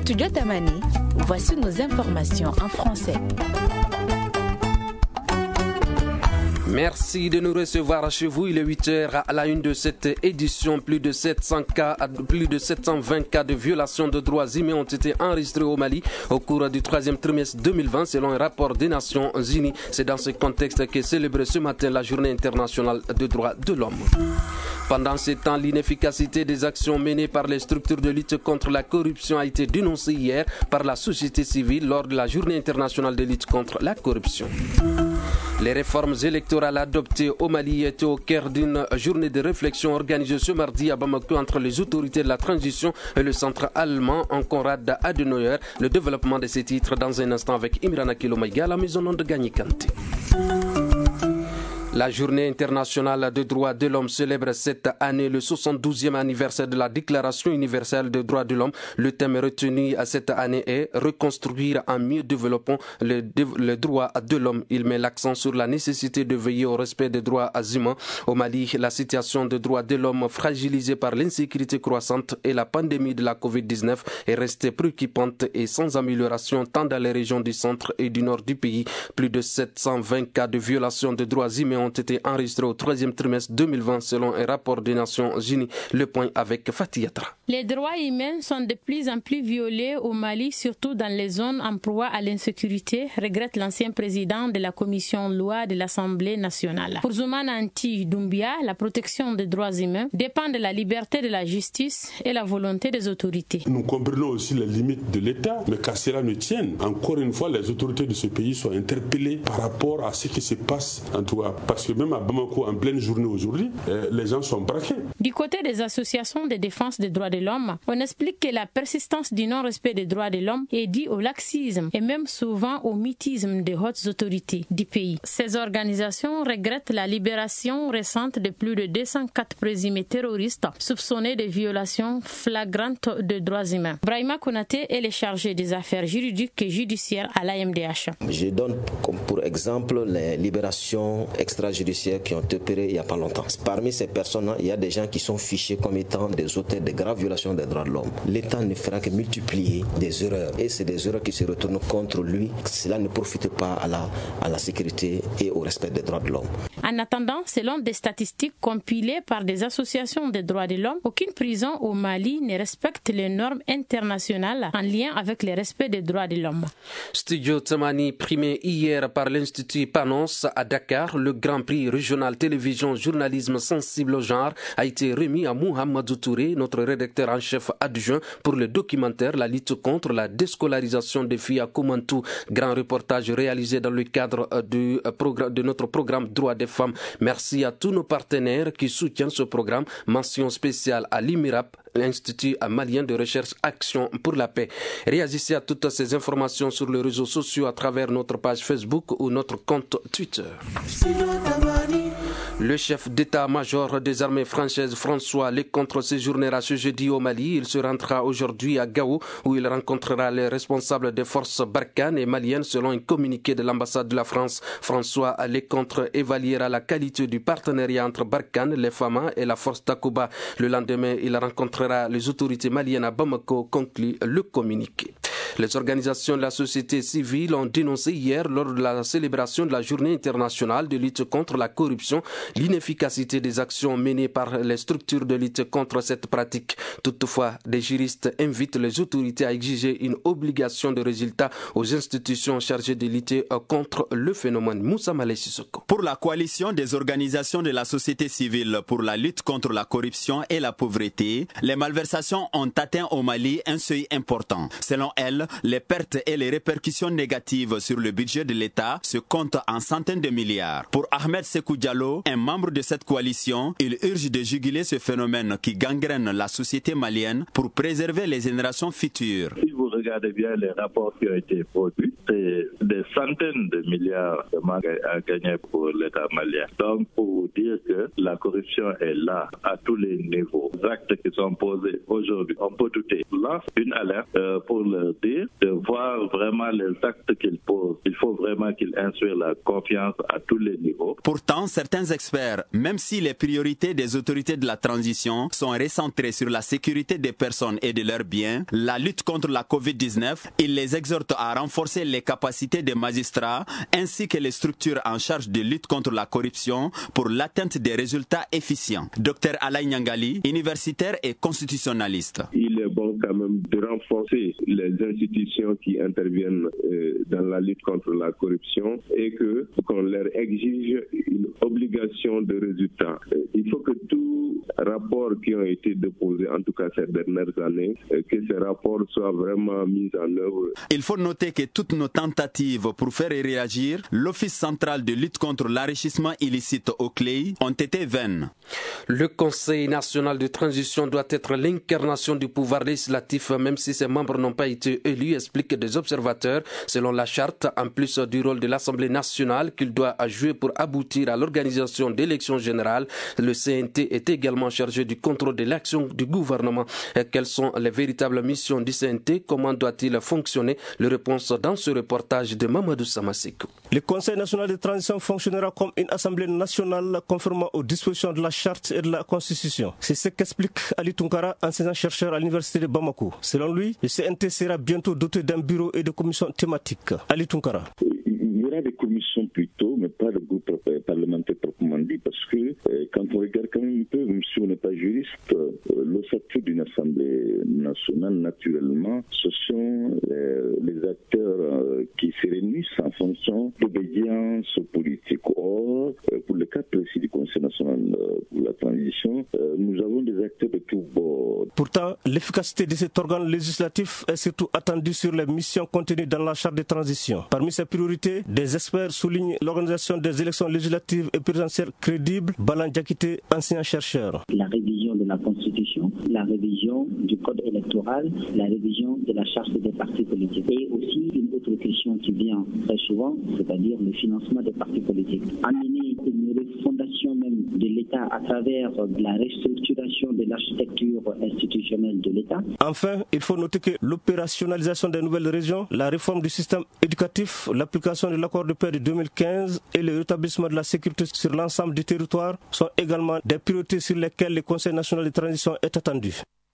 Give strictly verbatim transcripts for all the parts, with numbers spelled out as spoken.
Studio Tamani, voici nos informations en français. Merci de nous recevoir chez vous. Il est huit heures à la une de cette édition. Plus de sept cents cas, plus de sept cent vingt cas de violation de droits humains ont été enregistrés au Mali au cours du troisième trimestre deux mille vingt selon un rapport des Nations Unies. C'est dans ce contexte qu'est célébrée ce matin la Journée internationale des droits de l'homme. Pendant ce temps, l'inefficacité des actions menées par les structures de lutte contre la corruption a été dénoncée hier par la société civile lors de la Journée internationale de lutte contre la corruption. Les réformes électorales adoptées au Mali étaient au cœur d'une journée de réflexion organisée ce mardi à Bamako entre les autorités de la transition et le centre allemand en Konrad Adenauer. Le développement de ces titres dans un instant avec Imrana Kilomaïga à la maison de Gagny Kanté. La Journée internationale des droits de l'homme célèbre cette année le soixante-douzième anniversaire de la Déclaration universelle des droits de l'homme. Le thème retenu à cette année est « Reconstruire en mieux développant les, les droits de l'homme ». Il met l'accent sur la nécessité de veiller au respect des droits humains. Au Mali, la situation des droits de l'homme fragilisée par l'insécurité croissante et la pandémie de la covid dix-neuf est restée préoccupante et sans amélioration tant dans les régions du centre et du nord du pays. Plus de sept cent vingt cas de violation des droits humains ont été enregistrés au troisième trimestre deux mille vingt selon un rapport des Nations Unies. Le point avec Fatih Yatra. Les droits humains sont de plus en plus violés au Mali, surtout dans les zones en proie à l'insécurité, regrette l'ancien président de la commission loi de l'Assemblée nationale. Pour Zoumana Anti Doumbia, la protection des droits humains dépend de la liberté de la justice et la volonté des autorités. Nous comprenons aussi les limites de l'État, mais qu'à cela ne tienne, encore une fois, les autorités de ce pays soient interpellées par rapport à ce qui se passe en tout cas. Parce que même à Bamako, en pleine journée aujourd'hui, euh, les gens sont braqués. Du côté des associations de défense des droits de l'homme, on explique que la persistance du non-respect des droits de l'homme est due au laxisme et même souvent au mutisme des hautes autorités du pays. Ces organisations regrettent la libération récente de plus de deux cent quatre présumés terroristes soupçonnés de violations flagrantes de droits humains. Brahima Konaté est le chargé des affaires juridiques et judiciaires à l'A M D H. Je donne comme pour exemple les libérations extrajudiciaires qui ont opéré il n'y a pas longtemps. Parmi ces personnes, il y a des gens qui sont fichés comme étant des auteurs de graves violations des droits de l'homme. L'État ne fera que multiplier des erreurs et c'est des erreurs qui se retournent contre lui. Cela ne profite pas à la, à la sécurité et au respect des droits de l'homme. En attendant, selon des statistiques compilées par des associations des droits de l'homme, aucune prison au Mali ne respecte les normes internationales en lien avec le respect des droits de l'homme. Studio Tamani, primé hier par l'Institut Panos à Dakar, le Grand Prix régional télévision journalisme sensible au genre a été remis à Mohamedou Touré, notre rédacteur en chef adjoint pour le documentaire La lutte contre la déscolarisation des filles à Koumantou. Grand reportage réalisé dans le cadre du programme, de notre programme Droits des femmes. Merci à tous nos partenaires qui soutiennent ce programme. Mention spéciale à l'I M I R A P, l'Institut malien de recherche Action pour la paix. Réagissez à toutes ces informations sur les réseaux sociaux à travers notre page Facebook ou notre compte Twitter. Le chef d'état-major des armées françaises, François Lecontre, séjournera ce jeudi au Mali. Il se rendra aujourd'hui à Gao où il rencontrera les responsables des forces barkhanes et maliennes selon un communiqué de l'ambassade de la France. François Lecontre évaluera la qualité du partenariat entre Barkhane, les Fama et la force Takuba. Le lendemain, il rencontrera les autorités maliennes à Bamako, conclut le communiqué. Les organisations de la société civile ont dénoncé hier, lors de la célébration de la Journée internationale de lutte contre la corruption, l'inefficacité des actions menées par les structures de lutte contre cette pratique. Toutefois, des juristes invitent les autorités à exiger une obligation de résultat aux institutions chargées de lutter contre le phénomène. Moussa Malé Sissoko. Pour la coalition des organisations de la société civile pour la lutte contre la corruption et la pauvreté, les malversations ont atteint au Mali un seuil important. Selon elle, les pertes et les répercussions négatives sur le budget de l'État se comptent en centaines de milliards. Pour Ahmed Sekou Diallo, un membre de cette coalition, il urge de juguler ce phénomène qui gangrène la société malienne pour préserver les générations futures. Si vous regardez bien les rapports qui ont été produits, c'est des centaines de milliards de manque à gagner pour l'État malien. Donc, pour vous dire que la corruption est là, à tous les niveaux. Les actes qui sont posés aujourd'hui, on peut douter. Lance une alerte euh, pour le sortir, de voir vraiment les actes qu'il pose. Il faut vraiment qu'il inspire la confiance à tous les niveaux. Pourtant, certains experts, même si les priorités des autorités de la transition sont recentrées sur la sécurité des personnes et de leurs biens, la lutte contre la covid dix-neuf, ils les exhortent à renforcer les capacités des magistrats ainsi que les structures en charge de lutte contre la corruption pour l'atteinte des résultats efficients. Docteur Alain Nyangali, universitaire et constitutionnaliste. Il est bon quand même de renforcer les institutions qui interviennent euh, dans la lutte contre la corruption et que qu'on leur exige une obligation de résultat. Euh, il faut que tous rapports qui ont été déposés, en tout cas ces dernières années, euh, que ces rapports soient vraiment mis en œuvre. Il faut noter que toutes nos tentatives pour faire réagir l'Office central de lutte contre l'enrichissement illicite au C L E I ont été vaines. Le Conseil national de transition doit être l'incarnation du pouvoir législatif, même si ses membres n'ont pas été élus, expliquent des observateurs. Selon la charte, en plus du rôle de l'Assemblée nationale qu'il doit jouer pour aboutir à l'organisation d'élections générales, le C N T est également chargé du contrôle de l'action du gouvernement. Quelles sont les véritables missions du C N T? Comment doit-il fonctionner? Les réponses dans ce reportage de Mamadou Samassiko. Le Conseil national de transition fonctionnera comme une assemblée nationale conformément aux dispositions de la charte et de la constitution. C'est ce qu'explique Ali Tunkara, enseignant-chercheur à l'université de Bamako. Selon lui, le C N T sera bientôt doté d'un bureau et de commissions thématiques. Ali Tunkara. Il y aura des commissions plutôt, mais pas de groupe parlementaire proprement dit, parce que euh, quand on regarde quand même un peu, même si on n'est pas juriste, euh, le statut d'une assemblée nationale, naturellement, ce sont euh, les acteurs euh, qui se réunissent en fonction d'obédience politique. Or, euh, pour le cas précis du Conseil national euh, pour la transition, euh, nous avons des acteurs de tous bords. Pourtant, l'efficacité de cet organe législatif est surtout attendue sur les missions contenues dans la charte de transition. Parmi ses priorités, des experts soulignent l'organisation des élections législatives et présidentielles crédibles. Balan Diakité, enseignant-chercheur. La révision de la Constitution, la révision du Code électoral, la révision de la charte des partis politiques. Et aussi une autre question qui vient très souvent, c'est-à-dire le financement des partis politiques. Amener une refondation même de l'État à travers la restructuration de l'architecture institutionnelle de l'État. Enfin, il faut noter que l'opérationnalisation des nouvelles régions, la réforme du système éducatif, l'application de l'accord de paix de deux mille quinze et le rétablissement de la sécurité sur l'ensemble du territoire sont également des priorités sur lesquelles le Conseil national de transition est attendu.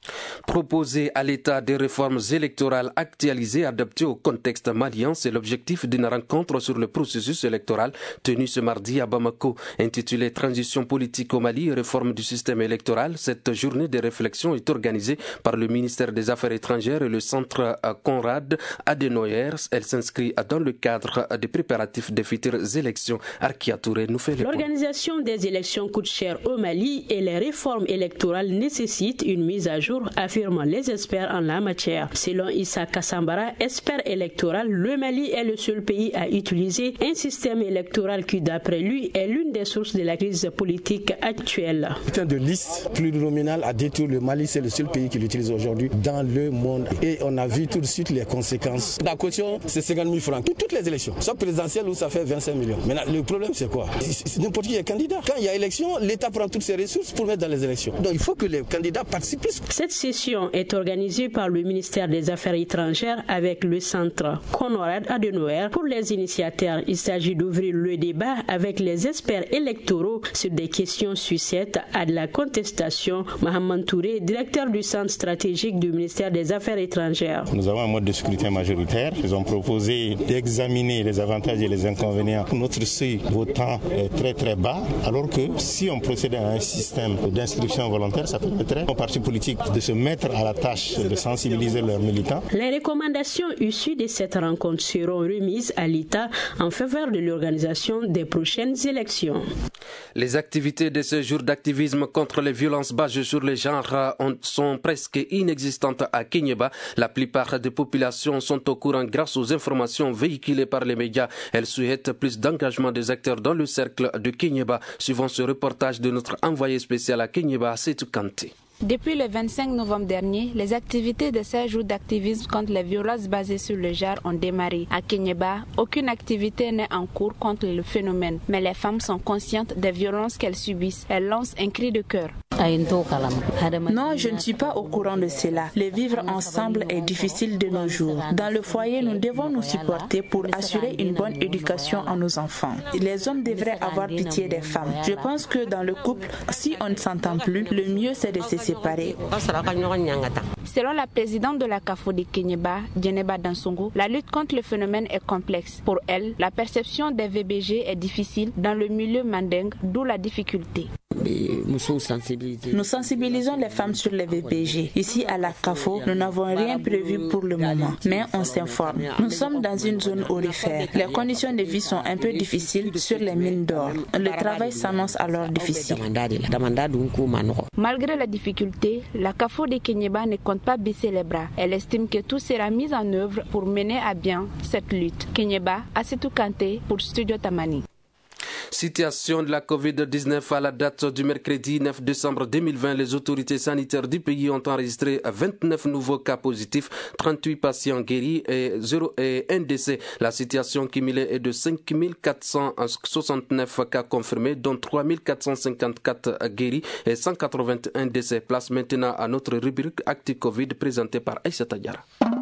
Proposer à l'État des réformes électorales actualisées adaptées au contexte malien, c'est l'objectif d'une rencontre sur le processus électoral tenue ce mardi à Bamako, intitulée Transition politique au Mali et réforme du système électoral. Cette journée de réflexion est organisée par le ministère des Affaires étrangères et le centre Konrad Adenauer. Elle s'inscrit dans le cadre des préparatifs des futures élections. Arkia Touré nous fait le point. L'organisation des élections coûte cher au Mali et les réformes électorales nécessitent une mise à jour, affirment les experts en la matière. Selon Issa Kassambara, expert électoral, le Mali est le seul pays à utiliser un système électoral qui, d'après lui, est l'une des sources de la crise politique actuelle. Putain de liste plurinominale à détruire le Mali, c'est le seul pays qui l'utilise aujourd'hui dans le monde. Et on a vu tout de suite les conséquences. La caution, c'est cinquante mille francs. Toutes les élections, soit présidentielles où ça fait vingt-cinq millions. Maintenant, le problème, c'est quoi? C'est n'importe qui est candidat. Quand il y a élection, l'État prend toutes ses ressources pour mettre dans les élections. Donc il faut que les candidats participent plus. Cette session est organisée par le ministère des Affaires étrangères avec le centre Konrad Adenauer. Pour les initiateurs, il s'agit d'ouvrir le débat avec les experts électoraux sur des questions sujettes à de la contestation. Mohamed Touré, directeur du centre stratégique du ministère des Affaires étrangères. Nous avons un mode de scrutin majoritaire. Ils ont proposé d'examiner les avantages et les inconvénients. Notre seuil votant est très très bas, alors que si on procédait à un système d'instruction volontaire, ça permettrait aux partis politiques de se mettre à la tâche de sensibiliser leurs militants. Les recommandations issues de cette rencontre seront remises à l'État en faveur de l'organisation des prochaines élections. Les activités de ce jour d'activisme contre les violences basées sur les genres sont presque inexistantes à Kéniéba. La plupart des populations sont au courant grâce aux informations véhiculées par les médias. Elles souhaitent plus d'engagement des acteurs dans le cercle de Kéniéba. Suivant ce reportage de notre envoyé spécial à Kéniéba, Setou Kanté. Depuis le vingt-cinq novembre dernier, les activités de ces jours d'activisme contre les violences basées sur le genre ont démarré. À Kéniéba, aucune activité n'est en cours contre le phénomène, mais les femmes sont conscientes des violences qu'elles subissent. Elles lancent un cri de cœur. Non, je ne suis pas au courant de cela. Le vivre ensemble est difficile de nos jours. Dans le foyer, nous devons nous supporter pour assurer une bonne éducation à nos enfants. Les hommes devraient avoir pitié des femmes. Je pense que dans le couple, si on ne s'entend plus, le mieux c'est de se séparer. Selon la présidente de la CAFO de Kenyeba, Djeneba Dansongo, la lutte contre le phénomène est complexe. Pour elle, la perception des V B G est difficile dans le milieu mandingue, d'où la difficulté. Nous sensibilisons les femmes sur les V B G. Ici à la CAFO, nous n'avons rien prévu pour le moment, mais on s'informe. Nous sommes dans une zone aurifère. Les conditions de vie sont un peu difficiles sur les mines d'or. Le travail s'annonce alors difficile. Malgré la difficulté, la CAFO de Kenyeba ne compte pas baisser les bras. Elle estime que tout sera mis en œuvre pour mener à bien cette lutte. Kenyeba, Assetou Kanté pour Studio Tamani. Situation de la covid dix-neuf à la date du mercredi neuf décembre deux mille vingt. Les autorités sanitaires du pays ont enregistré vingt-neuf nouveaux cas positifs, trente-huit patients guéris et zéro et un décès. La situation cumulée est de cinq mille quatre cent soixante-neuf cas confirmés, dont trois mille quatre cent cinquante-quatre guéris et cent quatre-vingt-un décès. Place maintenant à notre rubrique Actu Covid présentée par Aïssa Tadiara.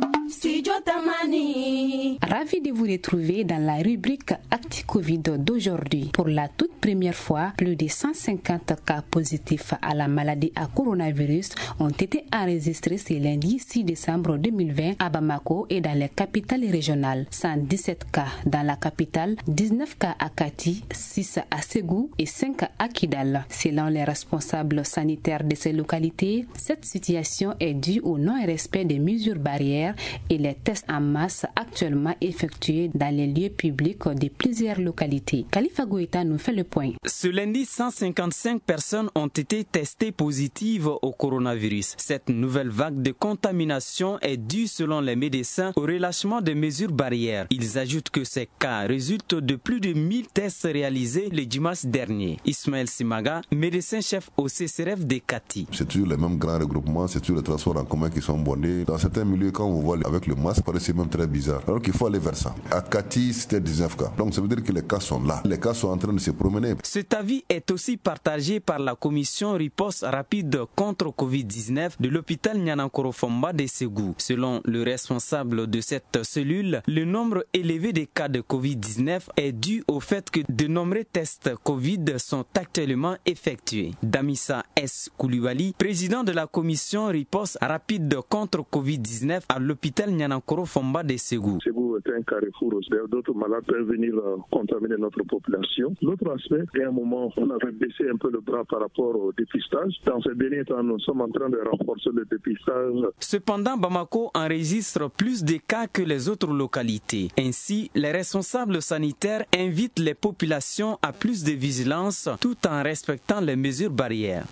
Ravi de vous retrouver dans la rubrique Actu Covid d'aujourd'hui. Pour la toute première fois, plus de cent cinquante cas positifs à la maladie à coronavirus ont été enregistrés ce lundi six décembre deux mille vingt à Bamako et dans les capitales régionales. cent dix-sept cas dans la capitale, dix-neuf cas à Kati, six à Ségou et cinq à Kidal. Selon les responsables sanitaires de ces localités, cette situation est due au non-respect des mesures barrières et les tests en masse actuellement effectués dans les lieux publics de plusieurs localités. Khalifa Goïta nous fait le point. Ce lundi, cent cinquante-cinq personnes ont été testées positives au coronavirus. Cette nouvelle vague de contamination est due, selon les médecins, au relâchement des mesures barrières. Ils ajoutent que ces cas résultent de plus de mille tests réalisés le dimanche dernier. Ismaël Simaga, médecin-chef au C C R F de Kati. C'est toujours les mêmes grands regroupements, c'est toujours les transports en commun qui sont bondés. Dans certains milieux, quand on voit avec le masque, paraissait même très bizarre. Alors qu'il faut aller vers ça. À Kati, c'était dix-neuf cas. Donc ça veut dire que les cas sont là. Les cas sont en train de se promener. Cet avis est aussi partagé par la commission riposte rapide contre covid dix-neuf de l'hôpital Nyankoro-Fomba de Ségou. Selon le responsable de cette cellule, le nombre élevé des cas de covid dix-neuf est dû au fait que de nombreux tests Covid sont actuellement effectués. Damissa S. Koulibaly, président de la commission riposte rapide contre covid dix-neuf à l'hôpital Nyankoro-Fomba de Ségou. Ségou est un carrefour. D'autres malades peuvent venir contaminer notre population. L'autre aspect, à un moment, on avait baissé un peu le bras par rapport au dépistage. Dans ces derniers temps, nous sommes en train de renforcer le dépistage. Cependant, Bamako enregistre plus de cas que les autres localités. Ainsi, les responsables sanitaires invitent les populations à plus de vigilance tout en respectant les mesures barrières.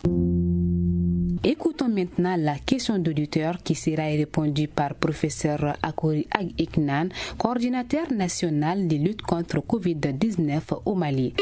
Écoutons maintenant la question d'auditeur qui sera répondue par professeur Akori Ag-Iknan, coordinateur national de lutte contre covid dix-neuf au Mali.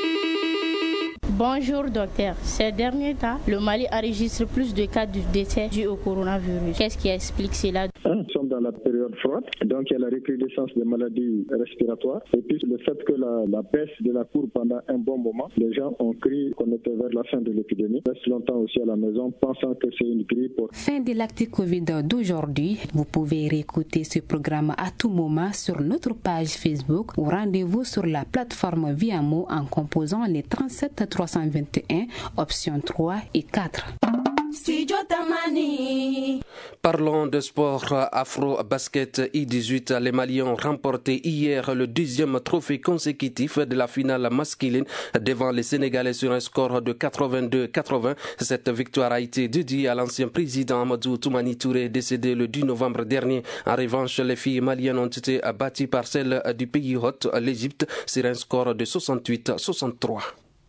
Bonjour docteur. Ces derniers temps, le Mali enregistre plus de cas de décès dus au coronavirus. Qu'est-ce qui explique cela? Nous sommes dans la période froide, donc il y a la recrudescence des maladies respiratoires. Et puis le fait que la, la baisse de la courbe pendant un bon moment, les gens ont cru qu'on était vers la fin de l'épidémie. Ils restent longtemps aussi à la maison, pensant que c'est une grippe. Fin de l'actu Covid d'aujourd'hui. Vous pouvez réécouter ce programme à tout moment sur notre page Facebook ou rendez-vous sur la plateforme Viamo en composant les trente-sept trois cent vingt et un, options trois et quatre. Parlons de sport afro-basket I dix-huit. Les Maliens ont remporté hier le deuxième trophée consécutif de la finale masculine devant les Sénégalais sur un score de quatre-vingt-deux quatre-vingts. Cette victoire a été dédiée à l'ancien président Amadou Toumani Touré, décédé le dix novembre dernier. En revanche, les filles maliennes ont été battues par celles du pays hôte, l'Égypte, sur un score de soixante-huit à soixante-trois.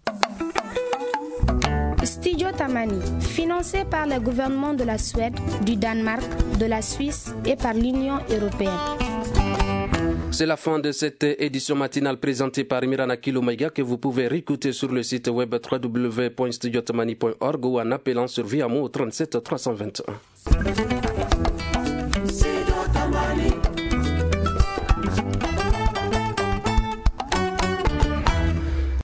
Studio Tamani, financé par le gouvernement de la Suède, du Danemark, de la Suisse et par l'Union européenne. C'est la fin de cette édition matinale présentée par Mirana Kilomaïga que vous pouvez réécouter sur le site web w w w point studio tamani point org ou en appelant sur Viamo au trente-sept trois cent vingt et un.